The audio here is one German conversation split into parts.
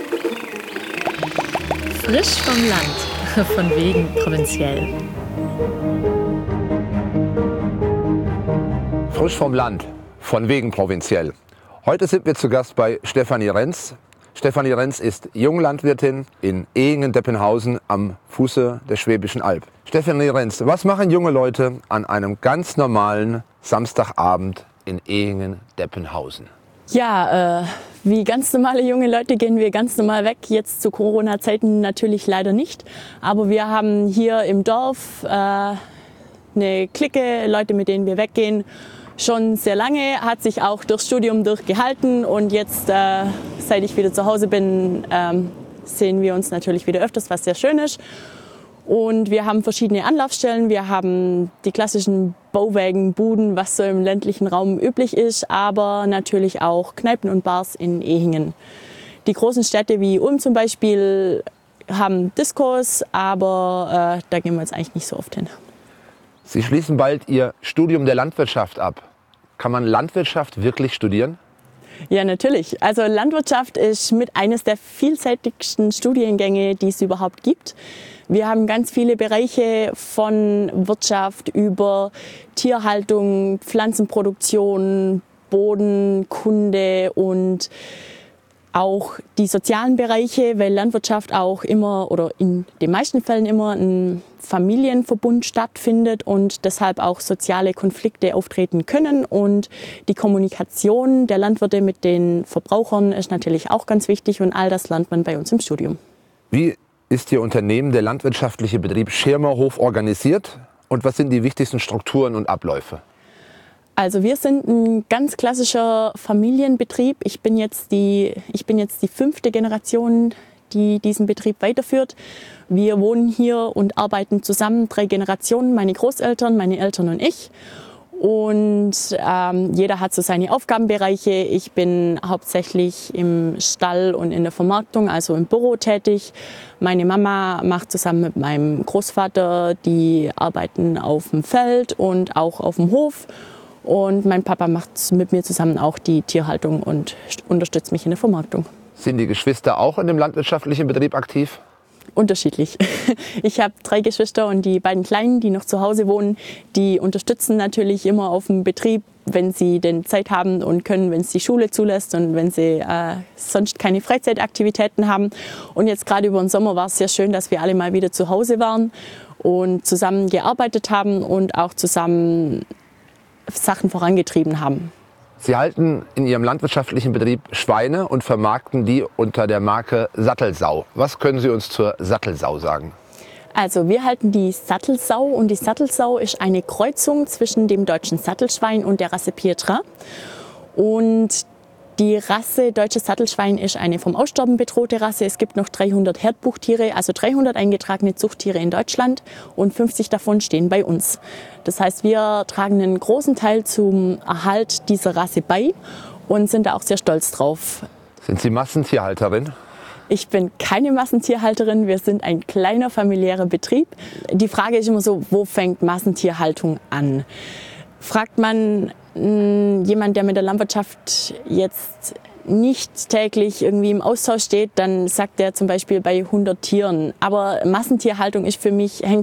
Frisch vom Land, von wegen provinziell. Frisch vom Land, von wegen provinziell. Heute sind wir zu Gast bei Stefanie Renz. Stefanie Renz ist Junglandwirtin in Ehingen-Deppenhausen am Fuße der Schwäbischen Alb. Stefanie Renz, was machen junge Leute an einem ganz normalen Samstagabend in Ehingen-Deppenhausen? Ja, wie ganz normale junge Leute gehen wir ganz normal weg. Jetzt zu Corona-Zeiten natürlich leider nicht. Aber wir haben hier im Dorf eine Clique, Leute, mit denen wir weggehen. Schon sehr lange, hat sich auch durchs Studium durchgehalten. Und jetzt, seit ich wieder zu Hause bin, sehen wir uns natürlich wieder öfters, was sehr schön ist. Und wir haben verschiedene Anlaufstellen. Wir haben die klassischen Bauwägen, Buden, was so im ländlichen Raum üblich ist, aber natürlich auch Kneipen und Bars in Ehingen. Die großen Städte wie Ulm zum Beispiel haben Diskos, aber da gehen wir jetzt eigentlich nicht so oft hin. Sie schließen bald Ihr Studium der Landwirtschaft ab. Kann man Landwirtschaft wirklich studieren? Ja, natürlich. Also Landwirtschaft ist mit eines der vielseitigsten Studiengänge, die es überhaupt gibt. Wir haben ganz viele Bereiche von Wirtschaft über Tierhaltung, Pflanzenproduktion, Bodenkunde und auch die sozialen Bereiche, weil Landwirtschaft auch immer oder in den meisten Fällen immer ein Familienverbund stattfindet und deshalb auch soziale Konflikte auftreten können. Und die Kommunikation der Landwirte mit den Verbrauchern ist natürlich auch ganz wichtig und all das lernt man bei uns im Studium. Wie ist Ihr Unternehmen, der landwirtschaftliche Betrieb Schirmerhof, organisiert und was sind die wichtigsten Strukturen und Abläufe? Also wir sind ein ganz klassischer Familienbetrieb. Ich bin jetzt die 5. Generation, die diesen Betrieb weiterführt. Wir wohnen hier und arbeiten zusammen, 3 Generationen, meine Großeltern, meine Eltern und ich. Und jeder hat so seine Aufgabenbereiche. Ich bin hauptsächlich im Stall und in der Vermarktung, also im Büro tätig. Meine Mama macht zusammen mit meinem Großvater, die arbeiten auf dem Feld und auch auf dem Hof. Und mein Papa macht mit mir zusammen auch die Tierhaltung und unterstützt mich in der Vermarktung. Sind die Geschwister auch in dem landwirtschaftlichen Betrieb aktiv? Unterschiedlich. Ich habe 3 Geschwister und die beiden Kleinen, die noch zu Hause wohnen, die unterstützen natürlich immer auf dem Betrieb, wenn sie denn Zeit haben und können, wenn es die Schule zulässt und wenn sie sonst keine Freizeitaktivitäten haben. Und jetzt gerade über den Sommer war es sehr schön, dass wir alle mal wieder zu Hause waren und zusammen gearbeitet haben und auch zusammen Sachen vorangetrieben haben. Sie halten in Ihrem landwirtschaftlichen Betrieb Schweine und vermarkten die unter der Marke Sattelsau. Was können Sie uns zur Sattelsau sagen? Also wir halten die Sattelsau und die Sattelsau ist eine Kreuzung zwischen dem deutschen Sattelschwein und der Rasse Pietra. Und die Rasse Deutsches Sattelschwein ist eine vom Aussterben bedrohte Rasse. Es gibt noch 300 Herdbuchtiere, also 300 eingetragene Zuchttiere in Deutschland und 50 davon stehen bei uns. Das heißt, wir tragen einen großen Teil zum Erhalt dieser Rasse bei und sind da auch sehr stolz drauf. Sind Sie Massentierhalterin? Ich bin keine Massentierhalterin, wir sind ein kleiner familiärer Betrieb. Die Frage ist immer so, wo fängt Massentierhaltung an? Fragt man jemand, der mit der Landwirtschaft jetzt nicht täglich irgendwie im Austausch steht, dann sagt er zum Beispiel bei 100 Tieren. Aber Massentierhaltung ist für mich, hängt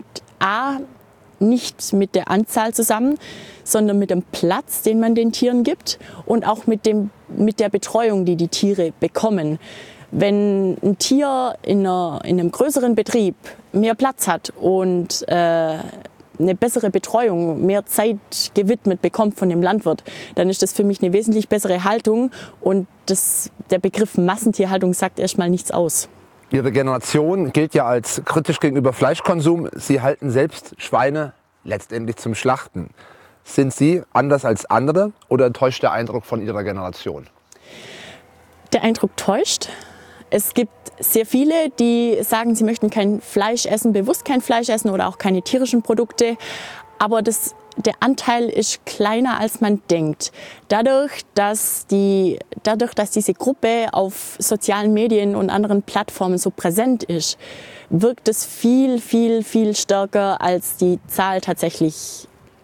nicht mit der Anzahl zusammen, sondern mit dem Platz, den man den Tieren gibt und auch mit der Betreuung, die die Tiere bekommen. Wenn ein Tier in einem größeren Betrieb mehr Platz hat und eine bessere Betreuung, mehr Zeit gewidmet bekommt von dem Landwirt, dann ist das für mich eine wesentlich bessere Haltung und der Begriff Massentierhaltung sagt erstmal nichts aus. Ihre Generation gilt ja als kritisch gegenüber Fleischkonsum. Sie halten selbst Schweine letztendlich zum Schlachten. Sind Sie anders als andere oder täuscht der Eindruck von Ihrer Generation? Der Eindruck täuscht. Es gibt sehr viele, die sagen, sie möchten kein Fleisch essen, bewusst kein Fleisch essen oder auch keine tierischen Produkte. Aber der Anteil ist kleiner, als man denkt. Dadurch, dass diese Gruppe auf sozialen Medien und anderen Plattformen so präsent ist, wirkt es viel, viel, viel stärker, als die Zahl tatsächlich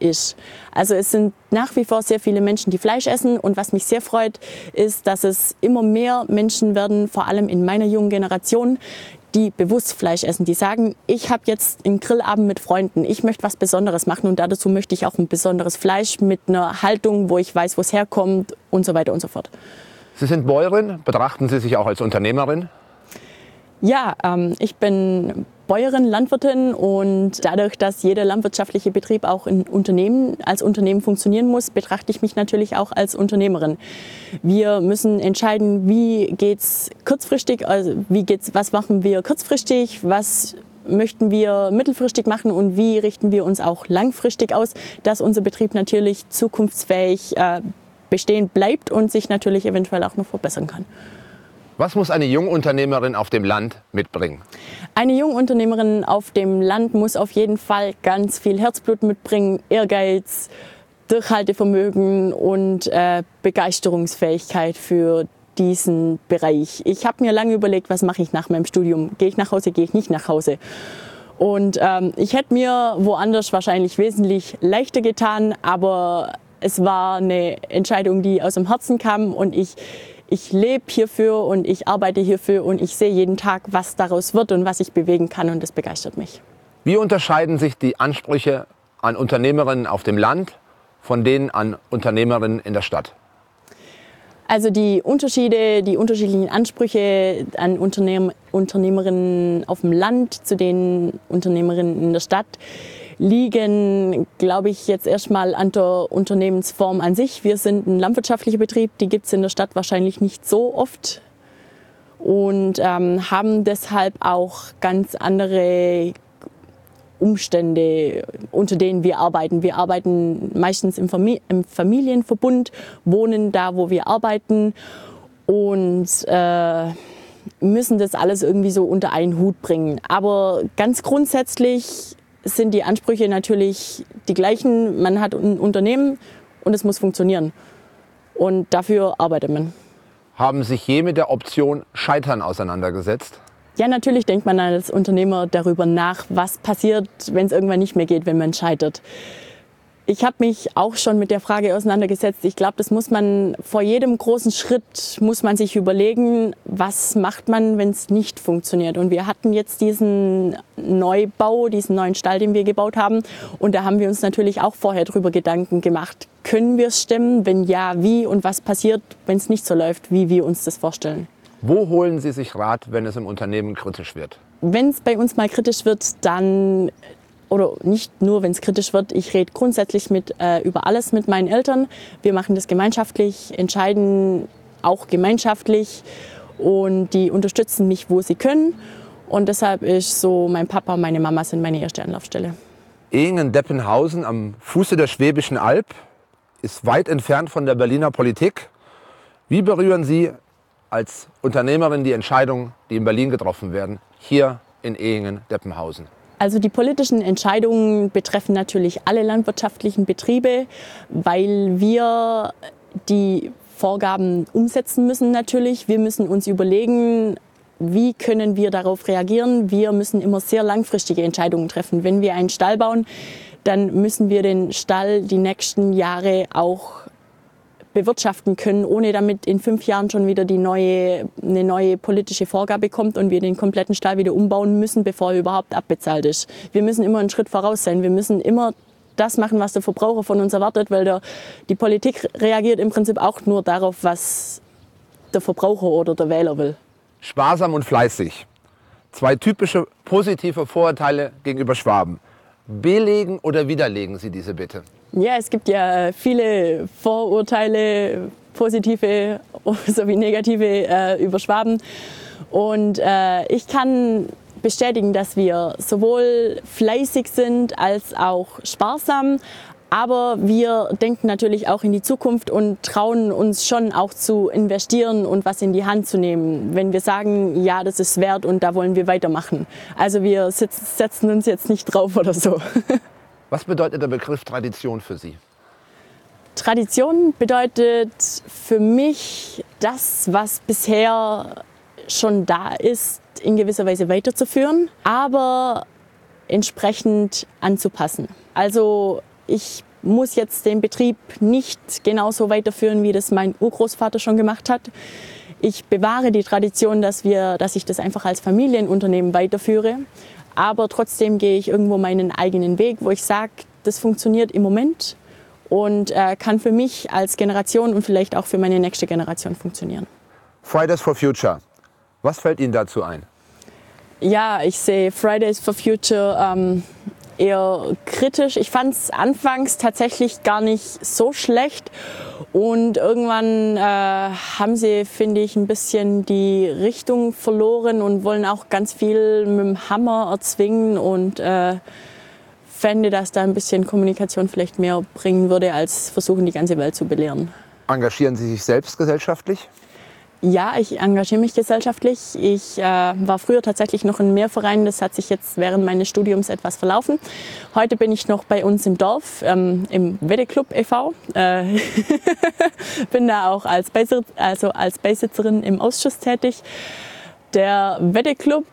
ist. Also es sind nach wie vor sehr viele Menschen, die Fleisch essen. Und was mich sehr freut, ist, dass es immer mehr Menschen werden, vor allem in meiner jungen Generation, die bewusst Fleisch essen, die sagen, ich habe jetzt einen Grillabend mit Freunden, ich möchte was Besonderes machen und dazu möchte ich auch ein besonderes Fleisch mit einer Haltung, wo ich weiß, wo es herkommt und so weiter und so fort. Sie sind Bäuerin, betrachten Sie sich auch als Unternehmerin? Ja, ich bin Bäuerin, Landwirtin und dadurch, dass jeder landwirtschaftliche Betrieb auch als Unternehmen funktionieren muss, betrachte ich mich natürlich auch als Unternehmerin. Wir müssen entscheiden, wie geht's kurzfristig, was machen wir kurzfristig, was möchten wir mittelfristig machen und wie richten wir uns auch langfristig aus, dass unser Betrieb natürlich zukunftsfähig bestehen bleibt und sich natürlich eventuell auch noch verbessern kann. Was muss eine Jungunternehmerin auf dem Land mitbringen? Eine Jungunternehmerin auf dem Land muss auf jeden Fall ganz viel Herzblut mitbringen, Ehrgeiz, Durchhaltevermögen und Begeisterungsfähigkeit für diesen Bereich. Ich habe mir lange überlegt, was mache ich nach meinem Studium? Gehe ich nach Hause, gehe ich nicht nach Hause? Und ich hätte mir woanders wahrscheinlich wesentlich leichter getan, aber es war eine Entscheidung, die aus dem Herzen kam und ich lebe hierfür und ich arbeite hierfür und ich sehe jeden Tag, was daraus wird und was ich bewegen kann und das begeistert mich. Wie unterscheiden sich die Ansprüche an Unternehmerinnen auf dem Land von denen an Unternehmerinnen in der Stadt? Also die unterschiedlichen Ansprüche an Unternehmerinnen auf dem Land zu den Unternehmerinnen in der Stadt liegen, glaube ich, jetzt erstmal an der Unternehmensform an sich. Wir sind ein landwirtschaftlicher Betrieb, die gibt es in der Stadt wahrscheinlich nicht so oft und haben deshalb auch ganz andere Umstände, unter denen wir arbeiten. Wir arbeiten meistens im Familienverbund, wohnen da, wo wir arbeiten und müssen das alles irgendwie so unter einen Hut bringen. Aber ganz grundsätzlich sind die Ansprüche natürlich die gleichen. Man hat ein Unternehmen und es muss funktionieren. Und dafür arbeitet man. Haben sich je mit der Option Scheitern auseinandergesetzt? Ja, natürlich denkt man als Unternehmer darüber nach, was passiert, wenn es irgendwann nicht mehr geht, wenn man scheitert. Ich habe mich auch schon mit der Frage auseinandergesetzt. Ich glaube, das muss man vor jedem großen Schritt muss man sich überlegen, was macht man, wenn es nicht funktioniert. Und wir hatten jetzt diesen Neubau, diesen neuen Stall, den wir gebaut haben. Und da haben wir uns natürlich auch vorher drüber Gedanken gemacht. Können wir es stemmen? Wenn ja, wie? Und was passiert, wenn es nicht so läuft, wie wir uns das vorstellen? Wo holen Sie sich Rat, wenn es im Unternehmen kritisch wird? Wenn es bei uns mal kritisch wird, dann oder nicht nur, wenn es kritisch wird, ich rede grundsätzlich über alles mit meinen Eltern. Wir machen das gemeinschaftlich, entscheiden auch gemeinschaftlich und die unterstützen mich, wo sie können. Und deshalb ist so, mein Papa und meine Mama sind meine erste Anlaufstelle. Ehingen-Deppenhausen am Fuße der Schwäbischen Alb ist weit entfernt von der Berliner Politik. Wie berühren Sie als Unternehmerin die Entscheidungen, die in Berlin getroffen werden, hier in Ehingen-Deppenhausen? Also die politischen Entscheidungen betreffen natürlich alle landwirtschaftlichen Betriebe, weil wir die Vorgaben umsetzen müssen natürlich. Wir müssen uns überlegen, wie können wir darauf reagieren. Wir müssen immer sehr langfristige Entscheidungen treffen. Wenn wir einen Stall bauen, dann müssen wir den Stall die nächsten Jahre auch bewirtschaften können, ohne damit in 5 Jahren schon wieder eine neue politische Vorgabe kommt und wir den kompletten Stall wieder umbauen müssen, bevor er überhaupt abbezahlt ist. Wir müssen immer einen Schritt voraus sein. Wir müssen immer das machen, was der Verbraucher von uns erwartet, weil die Politik reagiert im Prinzip auch nur darauf, was der Verbraucher oder der Wähler will. Sparsam und fleißig. 2 typische positive Vorurteile gegenüber Schwaben. Belegen oder widerlegen Sie diese bitte? Ja, es gibt ja viele Vorurteile, positive sowie negative über Schwaben. Und ich kann bestätigen, dass wir sowohl fleißig sind als auch sparsam. Aber wir denken natürlich auch in die Zukunft und trauen uns schon auch zu investieren und was in die Hand zu nehmen, wenn wir sagen, ja, das ist wert und da wollen wir weitermachen. Also wir setzen uns jetzt nicht drauf oder so. Was bedeutet der Begriff Tradition für Sie? Tradition bedeutet für mich das, was bisher schon da ist, in gewisser Weise weiterzuführen, aber entsprechend anzupassen. Also ich muss jetzt den Betrieb nicht genauso weiterführen, wie das mein Urgroßvater schon gemacht hat. Ich bewahre die Tradition, dass ich das einfach als Familienunternehmen weiterführe. Aber trotzdem gehe ich irgendwo meinen eigenen Weg, wo ich sage, das funktioniert im Moment und kann für mich als Generation und vielleicht auch für meine nächste Generation funktionieren. Fridays for Future. Was fällt Ihnen dazu ein? Ja, ich sehe Fridays for Future eher kritisch. Ich fand es anfangs tatsächlich gar nicht so schlecht. Und irgendwann haben sie, finde ich, ein bisschen die Richtung verloren und wollen auch ganz viel mit dem Hammer erzwingen. Und fände, dass da ein bisschen Kommunikation vielleicht mehr bringen würde, als versuchen, die ganze Welt zu belehren. Engagieren Sie sich selbst gesellschaftlich? Ja, ich engagiere mich gesellschaftlich. Ich war früher tatsächlich noch in Mehrvereinen. Das hat sich jetzt während meines Studiums etwas verlaufen. Heute bin ich noch bei uns im Dorf, im Weddeclub e.V. Bin da auch als Beisitzerin im Ausschuss tätig. Der Weddeclub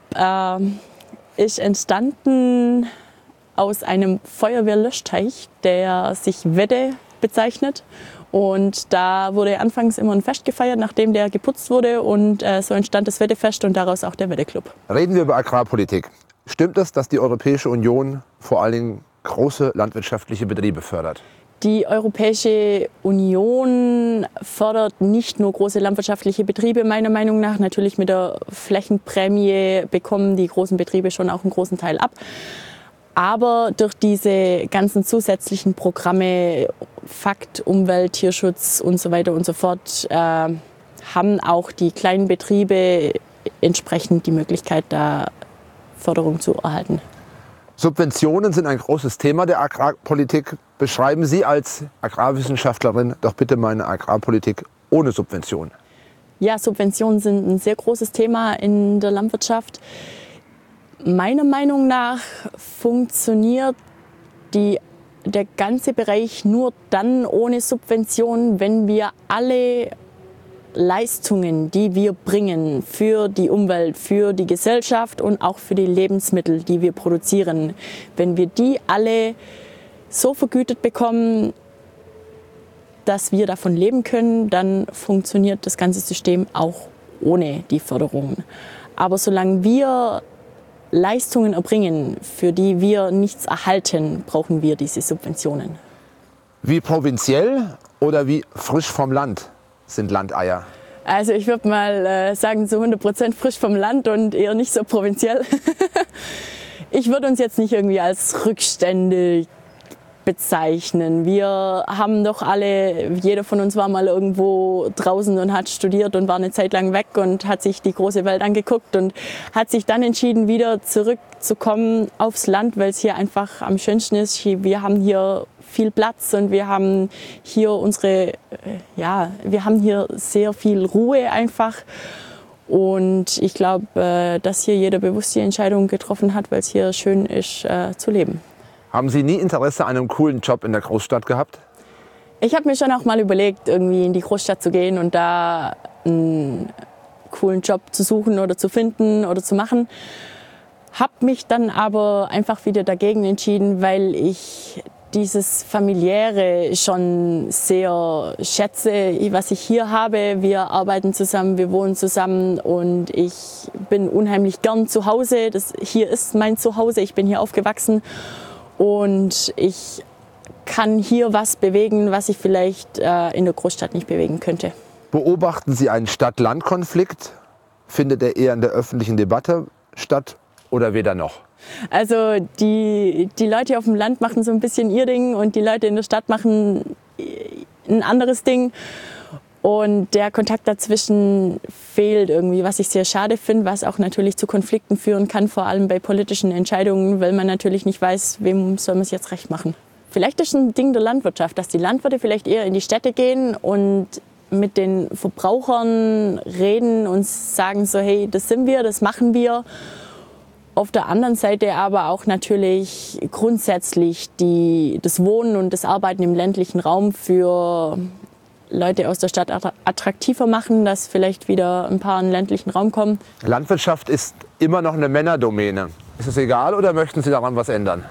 ist entstanden aus einem Feuerwehrlöschteich, der sich Wedde bezeichnet. Und da wurde anfangs immer ein Fest gefeiert, nachdem der geputzt wurde. Und so entstand das Weddefest und daraus auch der Weddeclub. Reden wir über Agrarpolitik. Stimmt es, dass die Europäische Union vor allen Dingen große landwirtschaftliche Betriebe fördert? Die Europäische Union fördert nicht nur große landwirtschaftliche Betriebe, meiner Meinung nach. Natürlich mit der Flächenprämie bekommen die großen Betriebe schon auch einen großen Teil ab. Aber durch diese ganzen zusätzlichen Programme, Fakt, Umwelt, Tierschutz und so weiter und so fort, haben auch die kleinen Betriebe entsprechend die Möglichkeit, da Förderung zu erhalten. Subventionen sind ein großes Thema der Agrarpolitik. Beschreiben Sie als Agrarwissenschaftlerin doch bitte mal eine Agrarpolitik ohne Subventionen. Ja, Subventionen sind ein sehr großes Thema in der Landwirtschaft. Meiner Meinung nach funktioniert der ganze Bereich nur dann ohne Subventionen, wenn wir alle Leistungen, die wir bringen für die Umwelt, für die Gesellschaft und auch für die Lebensmittel, die wir produzieren, wenn wir die alle so vergütet bekommen, dass wir davon leben können, dann funktioniert das ganze System auch ohne die Förderungen. Aber solange wir Leistungen erbringen, für die wir nichts erhalten, brauchen wir diese Subventionen. Wie provinziell oder wie frisch vom Land sind Landeier? Also ich würde mal sagen, zu 100% frisch vom Land und eher nicht so provinziell. Ich würde uns jetzt nicht irgendwie als rückständig bezeichnen. Wir haben doch alle, jeder von uns war mal irgendwo draußen und hat studiert und war eine Zeit lang weg und hat sich die große Welt angeguckt und hat sich dann entschieden, wieder zurückzukommen aufs Land, weil es hier einfach am schönsten ist. Wir haben hier viel Platz und wir haben hier wir haben hier sehr viel Ruhe einfach. Und ich glaube, dass hier jeder bewusst die Entscheidung getroffen hat, weil es hier schön ist zu leben. Haben Sie nie Interesse an einem coolen Job in der Großstadt gehabt? Ich habe mir schon auch mal überlegt, irgendwie in die Großstadt zu gehen und da einen coolen Job zu suchen oder zu finden oder zu machen. Habe mich dann aber einfach wieder dagegen entschieden, weil ich dieses Familiäre schon sehr schätze, was ich hier habe. Wir arbeiten zusammen, wir wohnen zusammen und ich bin unheimlich gern zu Hause. Hier ist mein Zuhause, ich bin hier aufgewachsen. Und ich kann hier was bewegen, was ich vielleicht in der Großstadt nicht bewegen könnte. Beobachten Sie einen Stadt-Land-Konflikt? Findet er eher in der öffentlichen Debatte statt oder weder noch? Also die Leute auf dem Land machen so ein bisschen ihr Ding und die Leute in der Stadt machen ein anderes Ding. Und der Kontakt dazwischen fehlt irgendwie, was ich sehr schade finde, was auch natürlich zu Konflikten führen kann, vor allem bei politischen Entscheidungen, weil man natürlich nicht weiß, wem soll man es jetzt recht machen. Vielleicht ist es ein Ding der Landwirtschaft, dass die Landwirte vielleicht eher in die Städte gehen und mit den Verbrauchern reden und sagen so, hey, das sind wir, das machen wir. Auf der anderen Seite aber auch natürlich grundsätzlich das Wohnen und das Arbeiten im ländlichen Raum für Leute aus der Stadt attraktiver machen, dass vielleicht wieder ein paar in den ländlichen Raum kommen. Landwirtschaft ist immer noch eine Männerdomäne. Ist es egal oder möchten Sie daran was ändern?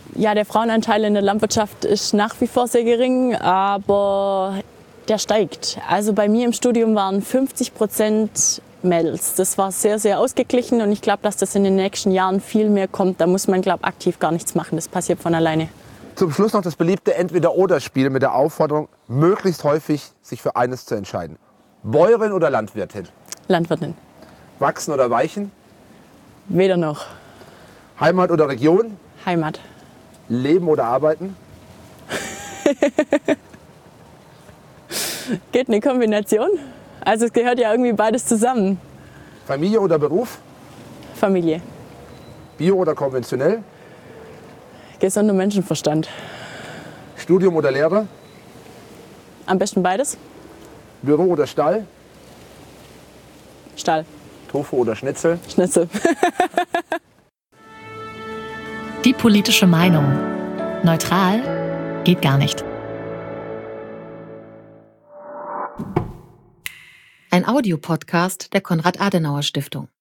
Ja, der Frauenanteil in der Landwirtschaft ist nach wie vor sehr gering, aber der steigt. Also bei mir im Studium waren 50% Mädels. Das war sehr, sehr ausgeglichen und ich glaube, dass das in den nächsten Jahren viel mehr kommt. Da muss man, glaube ich, aktiv gar nichts machen. Das passiert von alleine. Zum Schluss noch das beliebte Entweder-Oder-Spiel mit der Aufforderung, möglichst häufig sich für eines zu entscheiden. Bäuerin oder Landwirtin? Landwirtin. Wachsen oder weichen? Weder noch. Heimat oder Region? Heimat. Leben oder arbeiten? Geht eine Kombination. Also es gehört ja irgendwie beides zusammen. Familie oder Beruf? Familie. Bio oder konventionell? Gesunder Menschenverstand. Studium oder Lehre? Am besten beides. Büro oder Stall? Stall. Tofu oder Schnitzel? Schnitzel. Die politische Meinung. Neutral geht gar nicht. Ein Audiopodcast der Konrad-Adenauer-Stiftung.